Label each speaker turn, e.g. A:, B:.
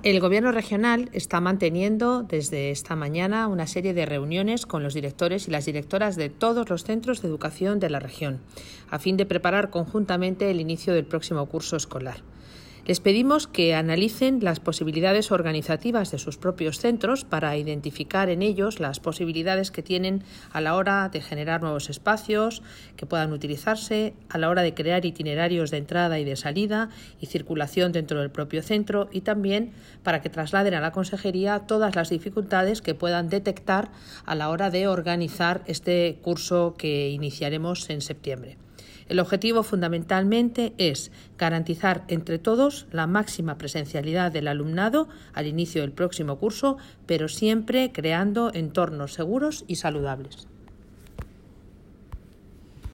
A: El Gobierno regional está manteniendo desde esta mañana una serie de reuniones con los directores y las directoras de todos los centros de educación de la región, a fin de preparar conjuntamente el inicio del próximo curso escolar. Les pedimos que analicen las posibilidades organizativas de sus propios centros para identificar en ellos las posibilidades que tienen a la hora de generar nuevos espacios que puedan utilizarse, a la hora de crear itinerarios de entrada y de salida y circulación dentro del propio centro, y también para que trasladen a la Consejería todas las dificultades que puedan detectar a la hora de organizar este curso que iniciaremos en septiembre. El objetivo fundamentalmente es garantizar entre todos la máxima presencialidad del alumnado al inicio del próximo curso, pero siempre creando entornos seguros y saludables.